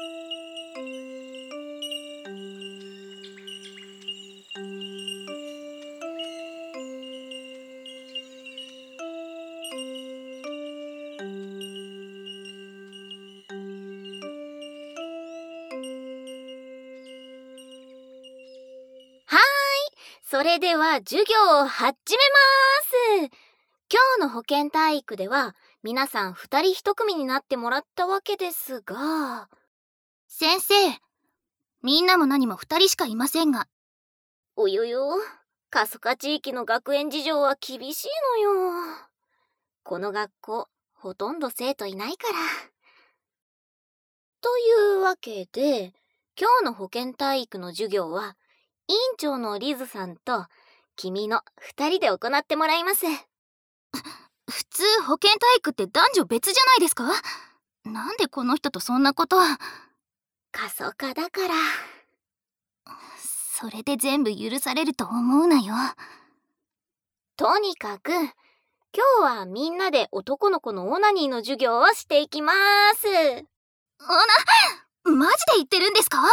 それでは授業を始めます。今日の保健体育では皆さん2人1組になってもらったわけですが、 先生、みんなも何も2人しかいませんが。 およよ、過疎化地域の学園事情は厳しいのよ。この学校ほとんど生徒いないから。というわけで、今日の保健体育の授業は委員長のリズさんと君の2人で行ってもらいます。 普通保健体育って男女別じゃないですか？なんでこの人とそんなこと。 過疎化だから。 それで全部許されると思うなよ。 とにかく今日はみんなで男の子のオナニーの授業をしていきます。 マジで言ってるんですか？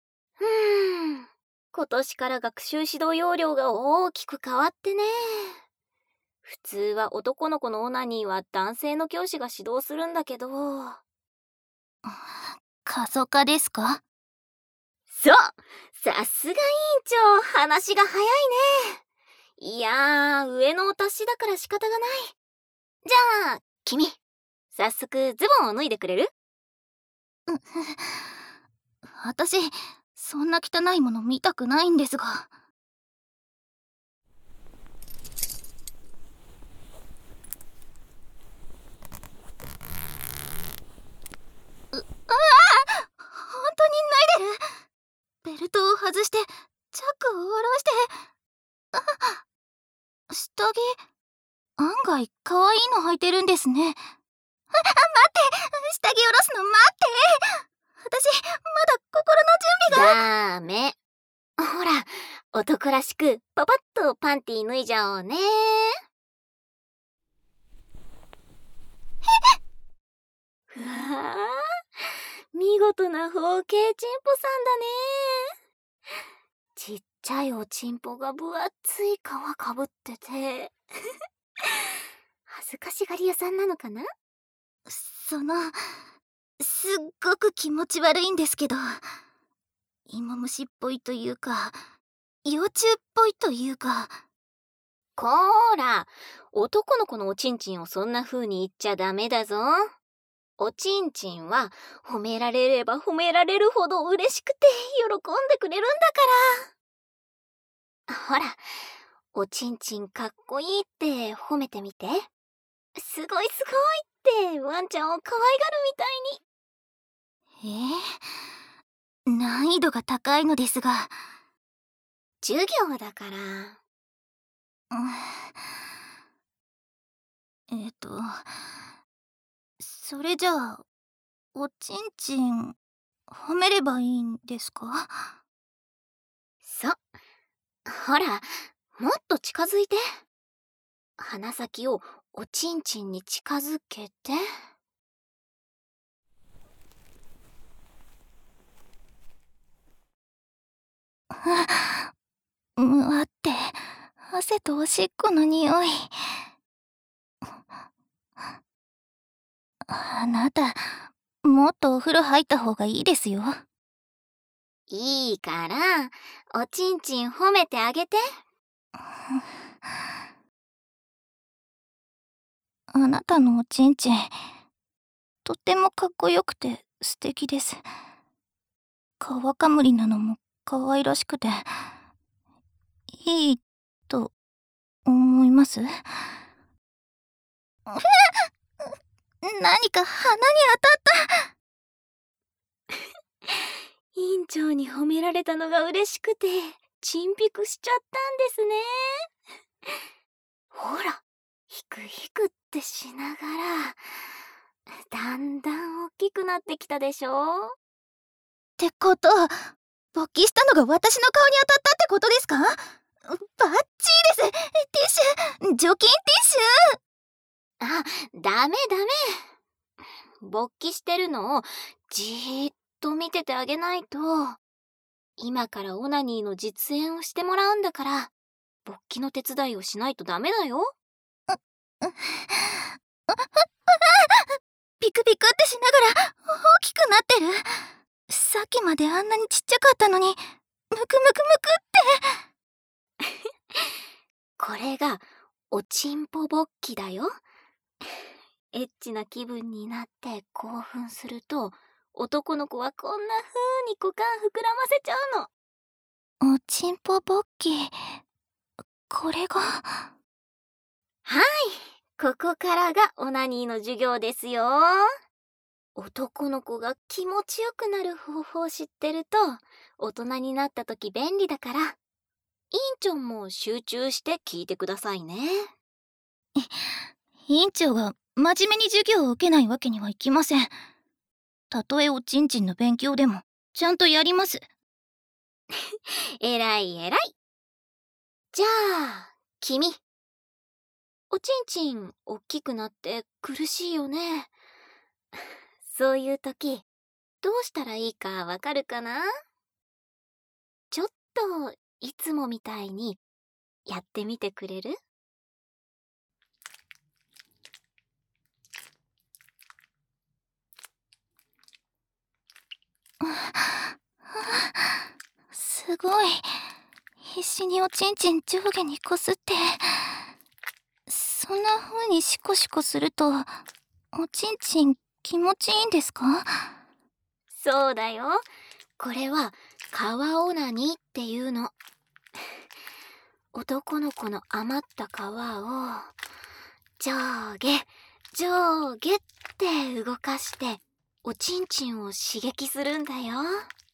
今年から学習指導要領が大きく変わってね。普通は男の子のオナニーは男性の教師が指導するんだけど。 過疎化ですか？ そう、さすが委員長、話が早いね。いやー、上のお達しだから仕方がない。じゃあ君、早速ズボンを脱いでくれる？ 私そんな汚いもの見たくないんですが。本当に脱いでる。ベルトを外してチャックを下ろして。下着案外可愛いの履いてるんですね。待って、下着下ろすの待って。私まだ心の準備が。 ダメ。ほら、男らしくパパッとパンティ脱いじゃおうね。うわあ、見事な包茎チンポさんだね。ちっちゃいおちんぽが分厚い皮かぶってて恥ずかしがり屋さんなのかな？ すっごく気持ち悪いんですけど、芋虫っぽいというか幼虫っぽいというか。 こーら、男の子のおちんちんをそんな風に言っちゃダメだぞ。おちんちんは褒められれば褒められるほど嬉しくて喜んでくれるんだから。ほら、おちんちんかっこいいって褒めてみて。すごいすごいってワンちゃんを可愛がるみたいに。 難易度が高いのですが。 授業だから。 それじゃあおちんちん褒めればいいんですか？ そう。ほら、もっと近づいて。鼻先をおちんちんに近づけて。 むわって、汗とおしっこの匂い。あなた、もっとお風呂入った方がいいですよ。 いいから、おちんちん褒めてあげて。 あなたのおちんちん、とってもかっこよくて素敵です。皮かむりなのも可愛らしくて、いいと思います。何か鼻に当たった。 委員長に褒められたのが嬉しくて、チンピクしちゃったんですね。ほら、ヒクヒクってしながら、だんだん大きくなってきたでしょ？ ってこと、勃起したのが私の顔に当たったってことですか？バッチリです。ティッシュ、除菌ティッシュ。 ダメ。勃起してるのをじーっと見ててあげないと、今からオナニーの実演をしてもらうんだから、勃起の手伝いをしないとダメだよ。 ビクビクってしながら大きくなってる。さっきまであんなにちっちゃかったのに、ムクムクムクって。 これがおちんぽ勃起だよ。エッチな気分になって興奮すると、男の子はこんな風に股間膨らませちゃうの。おちんぽ勃起、これが。 はい、ここからがオナニーの授業ですよ。男の子が気持ちよくなる方法を知ってると、大人になった時便利だから、委員長も集中して聞いてくださいね。 委員長が真面目に授業を受けないわけにはいきません。たとえおちんちんの勉強でもちゃんとやります。 えらいえらい。じゃあ君、おちんちんおっきくなって苦しいよね。そういう時どうしたらいいかわかるかな？ちょっといつもみたいにやってみてくれる？ すごい。必死におちんちん上下にこすって。そんな風にシコシコすると、おちんちん気持ちいいんですか？ そうだよ。これは川オナニーっていうの。男の子の余った皮を上下上下って動かしておちんちんを刺激するんだよ。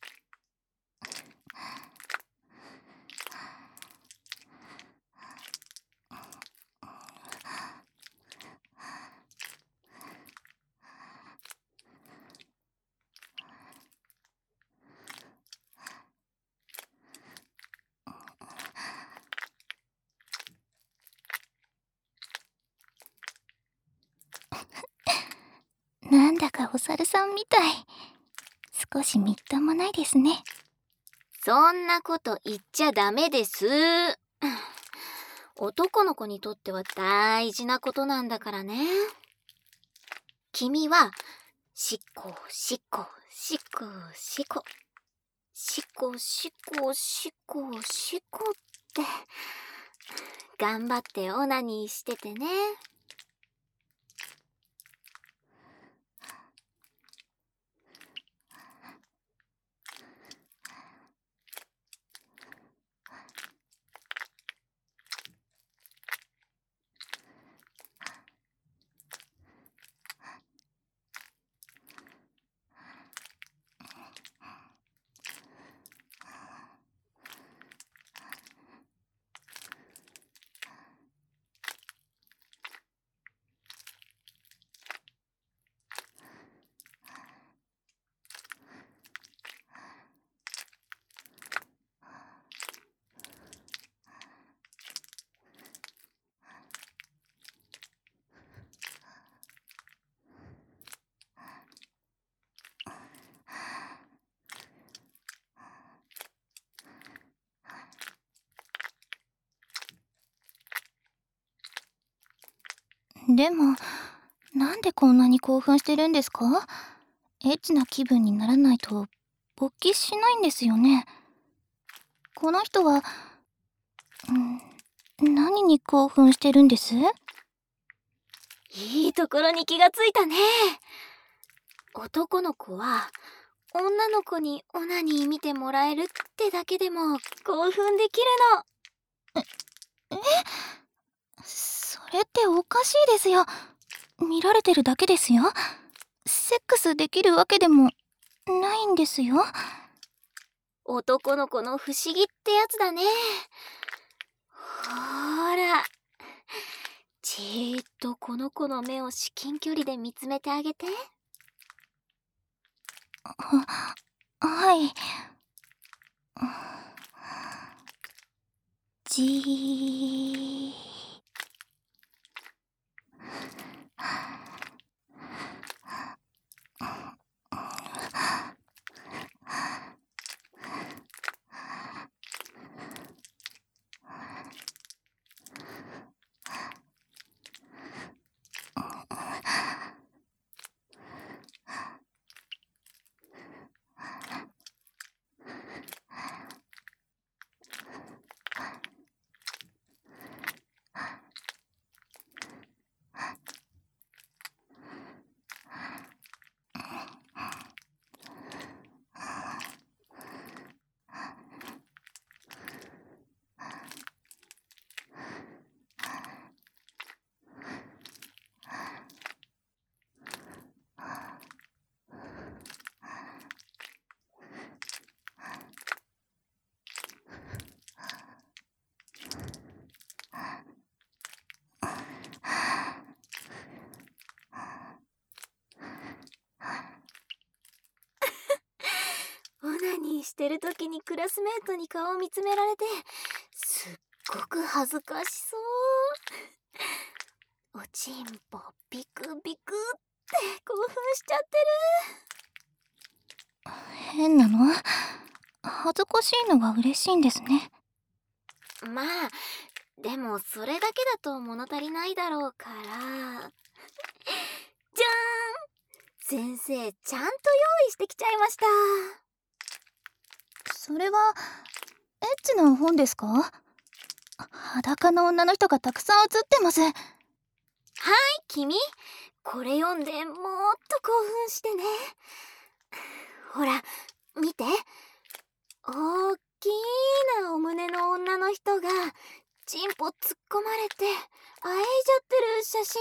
なんだかお猿さんみたい。少しみっともないですね。 そんなこと言っちゃダメです。男の子にとっては大事なことなんだからね。君はしこしこしこしこしこしこしこしこって頑張ってオナニーしててね。 でも、なんでこんなに興奮してるんですか？エッチな気分にならないと勃起しないんですよね。この人は、何に興奮してるんです？ いいところに気がついたね。男の子は女の子にオナニー見てもらえるってだけでも興奮できるの。 それっておかしいですよ。見られてるだけですよ。セックスできるわけでもないんですよ。 男の子の不思議ってやつだね。ほーら、じーっとこの子の目を至近距離で見つめてあげて。 はい。じー。 にしてる時にクラスメートに顔を見つめられて、すっごく恥ずかしそう。おちんぽビクビクって興奮しちゃって変なの？恥ずかしいのが嬉しいんですね。 まあでもそれだけだと物足りないだろうから。じゃーん、先生ちゃんと用意してきちゃいました。 それはエッチな本ですか？裸の女の人がたくさん写ってます。 君、これ読んでもっと興奮してね。ほら見て、大きなお胸の女の人がチンポ突っ込まれてあえいじゃってる写真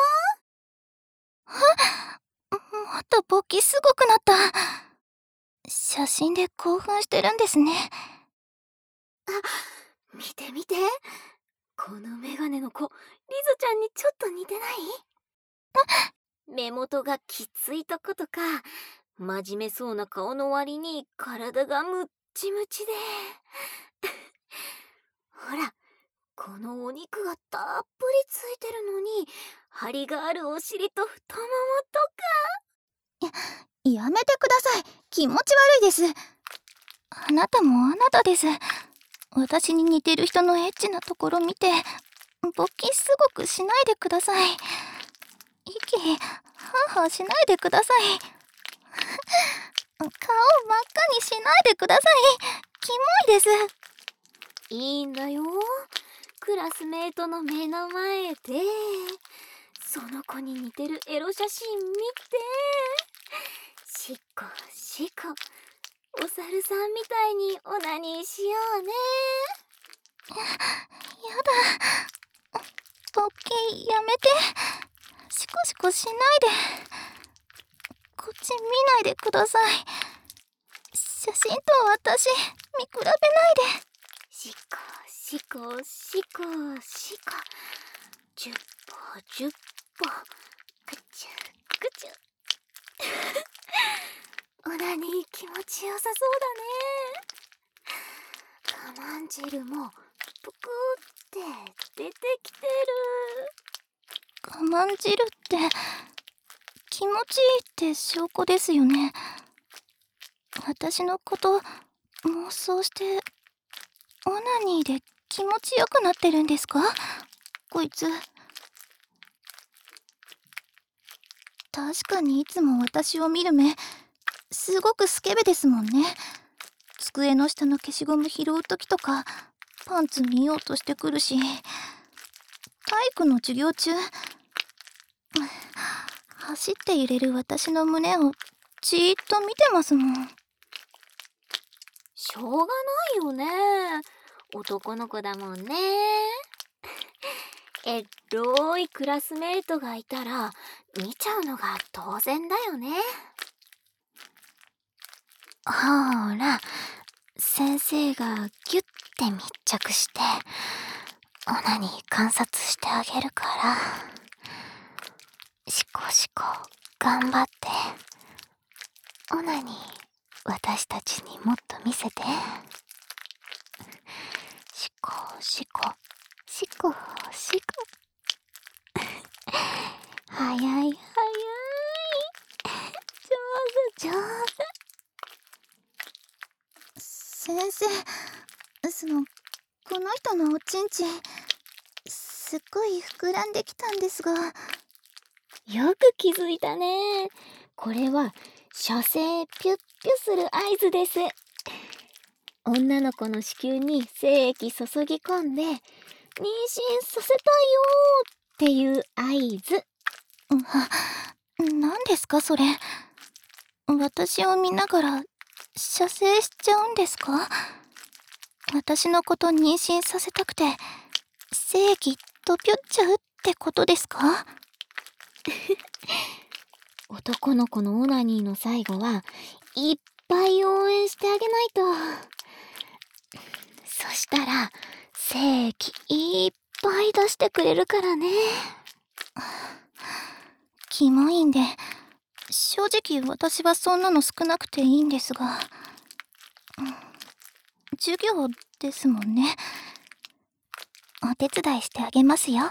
だよ。 もっと勃起すごくなった。写真で興奮してるんですね。 見て見て、このメガネの子、リゾちゃんにちょっと似てない？目元がきついとことか、真面目そうな顔の割に体がムッチムチでほら、このお肉がたっぷりついてるのに張りがあるお尻と太ももとか。 やめてください。気持ち悪いです。あなたもあなたです。私に似てる人のエッチなところ見て勃起すごくしないでください。息ハーハーしないでください。顔真っ赤にしないでください。キモいです。 いいんだよ、クラスメートの目の前でその子に似てるエロ写真見て、しこしこお猿さんみたいにオナニーしようね。 やだ。勃起やめて。シコシコしないで。こっち見ないでください。写真と私見比べないで。 しこしこしこしこ、10歩10歩、くちゅくちゅオナニー気持ちよさそうだね。我慢汁もぷくって出てきてる。 我慢汁って気持ちいいって証拠ですよね。私のこと妄想してオナニーで気持ちよくなってるんですか？こいつ。確かにいつも私を見る目すごくスケベですもんね。机の下の消しゴム拾う時とかパンツ見ようとしてくるし、体育の授業中走って揺れる私の胸をじーっと見てますもん。 しょうがないよね、男の子だもんね。エロいクラスメートがいたら見ちゃうのが当然だよね。ほら、先生がギュッて密着してオナニー観察してあげるから、シコシコ頑張ってオナニー私たちにもっと見せて。シコシコシコシコ早い早い、上手上手。 先生、この人のおちんちんすっごい膨らんできたんですが。 よく気づいたね。これは射精ピュッピュする合図です。女の子の子宮に精液注ぎ込んで妊娠させたいよっていう合図。 何ですかそれ。私を見ながら射精しちゃうんですか？私のこと妊娠させたくて精液とぴょっちゃうってことですか？ 男の子のオナニーの最後はいっぱい応援してあげないと。そしたら精液いっぱい出してくれるからね。 キモいんで正直私はそんなの少なくていいんですが。 授業ですもんね。お手伝いしてあげますよ。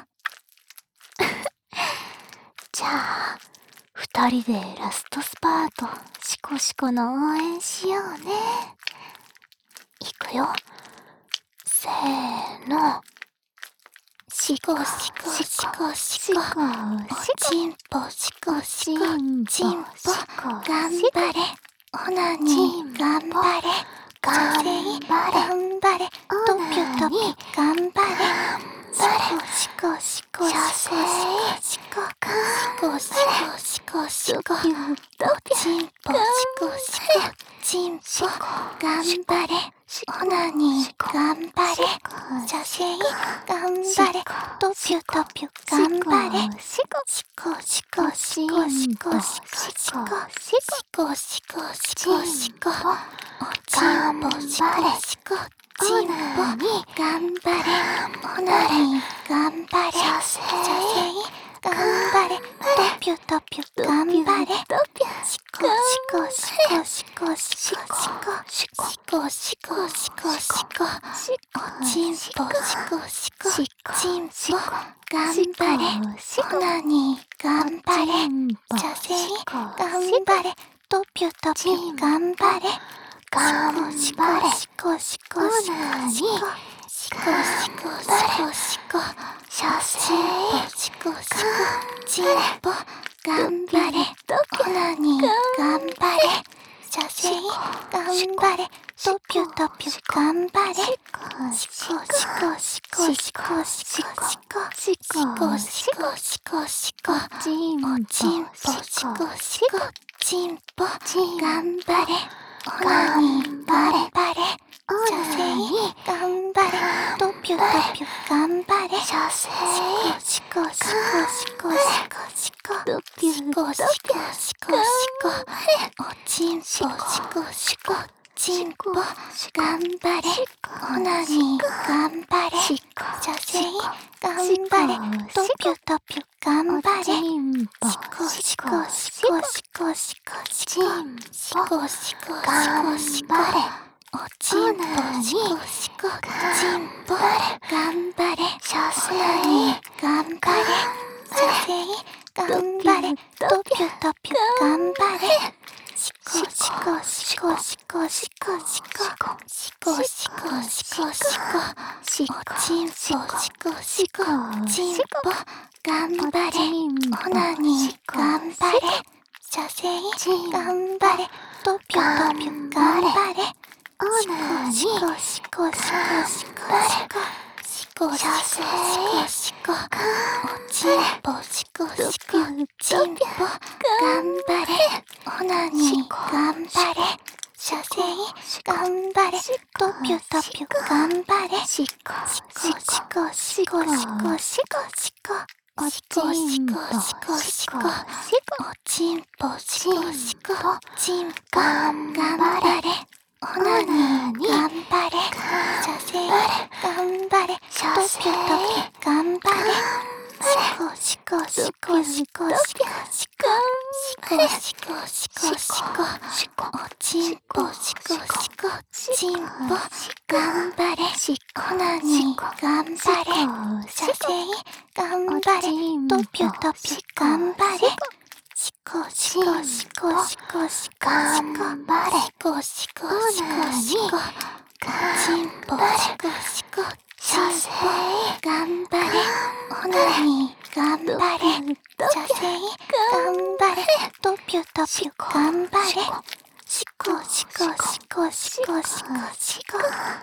じゃあ、二人でラストスパート、シコシコの応援しようね。いくよ。せーの。シコシコシコシコ。おちんぽシコシコ。ちんぽ。頑張れ。オナニー。頑張れ。女性。頑張れ。トピュトピュ。頑張れ。シコシコシコシコシコシコシコシコシコおちんぽシコシコちんぽ頑張れオナニー頑張れ女性頑張れトピュトピュ頑張れシコシコシコシコシコシコシコシコシコシコシコおちんぽシコシコちんぽ頑張れオナニー頑張れ女性頑張れトピュトピュ頑張れシコシコシコシコシコシコシコシコシコシコおちんぽシコシコちんぽ頑張れオナニー頑張れ女性頑張れトピュトピュ頑張れシコシコシコシコシコシコシコシコシコ女性シコシコチンポ頑張れオナニー頑張れ女性頑張れトピュトピュ頑張れシコシコシコシコシコシコシコシコシコシコおちんぽシコシコチンポ頑張れオナニー頑張れ女性頑張れトピュトピュ頑張れ女性シコシコシコシコシコトピュシコシコシコシコおちんぽシコシコちんぽ頑張れオナニー頑張れ女性頑張れトピュトピュ頑張れシコシコシコシコシコシコシコシコシコおちんぽシコシコちんぽ頑張れオナニー頑張れ女性頑張れトピュトピュ頑張れシコシコシコシコシコシコシコシコシコシコおちんぽシコシコちんぽ頑張れオナニー頑張れ女性頑張れトピュトピュ頑張れシコシコシコシコシコシコシコシコシコおちんぽシコシコちんぽ頑張れオナニー頑張れ女性頑張れトピュトピュ頑張れシコシコシコシコシコシコシコおちんぽシコシコおちんぽシコシコちんぽ頑張れオナニー頑張れ女性頑張れトピュトピュ頑張れシコシコシコシコシコシコシコシコシコおちんぽシコシコちんぽ頑張れオナニー頑張れ女性頑張れトピュトピュ頑張れシコシコシコシコシコ頑張れシコシコシコシコちんぽシコシコちんぽ頑張れオナニー頑張れ女性頑張れトピュトピュ頑張れシコシコシコシコシコシコ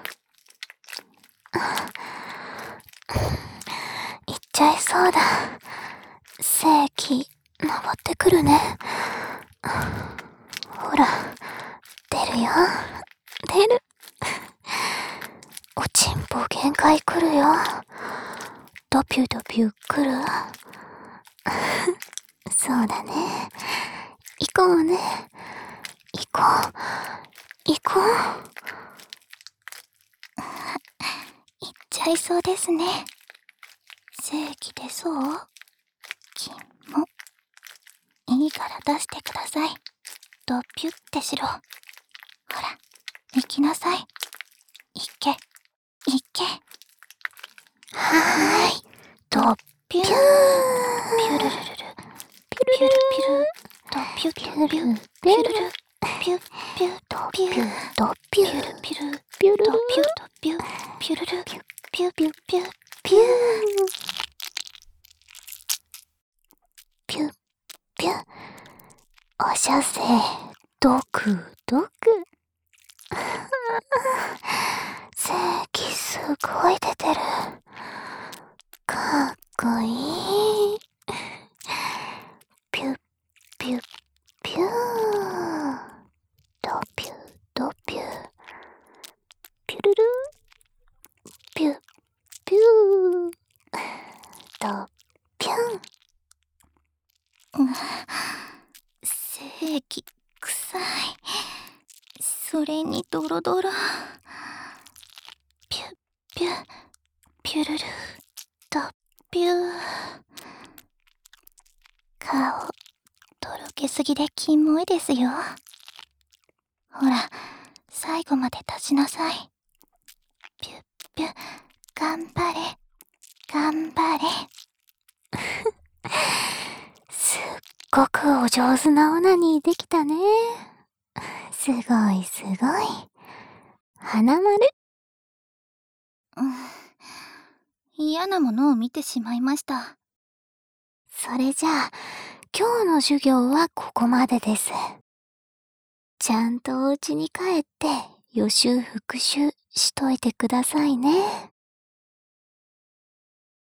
行っちゃいそうだ正気登ってくるねほら出るよ出るおちんぽ限界来るよドピュドピュ来るそうだね行こうね行こう行こう行っちゃいそうですね正気出そう金もいいから出してくださいドピュってしろほら行きなさい。行け、行け。 はーい。 ドッピュー。ピュルルルル。ピュルピュルピュル。ドピュピュピュ。ピュルル。ピュピュドピュドピュピュルピュル。ピュルル。ドピュドピュ。ピュルル。ピュピュピュピュ。ピュー。ピュピュ。おしゃせ。ドクドク。精気すごい出てる。かっこいい。ピュッピュッピュー。ドピュドピュ。ピュルル。ピュッピュー。ドピュン。精気臭い。それにドロドロ。ピュッピュッピュルル。ドピュー。顔、とろけすぎでキモいですよ。ほら、最後まで立ちなさい。ピュッピュッ、頑張れ、頑張れ。すっごくお上手なオナニーできたね。すごいすごい。花丸。嫌なものを見てしまいました。それじゃあ、今日の授業はここまでです。ちゃんとお家に帰って予習復習しといてくださいね。